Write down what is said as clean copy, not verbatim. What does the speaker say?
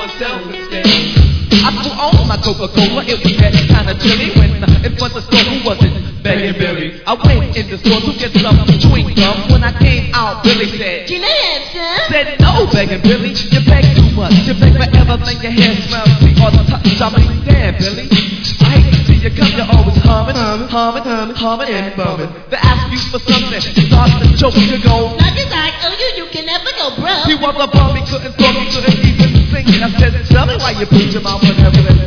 myself instead. I threw on my Coca-Cola, it was getting kinda chilly when it was the store who wasn't begging Billy. I went in the store to get some chewing gum. When I came out, Billy said, "Can I have some?" Said no, begging Billy, you beg too much. You beg forever, then your hair smells sweet all the time. Shopping, damn Billy, I hate to see you come, you're always humming and bumming. They ask you for something, start to joke, you go. Not just like, oh you can never go broke. He was a bum, he couldn't talk, he couldn't even sing. I said, tell me why you put your mouth on heaven and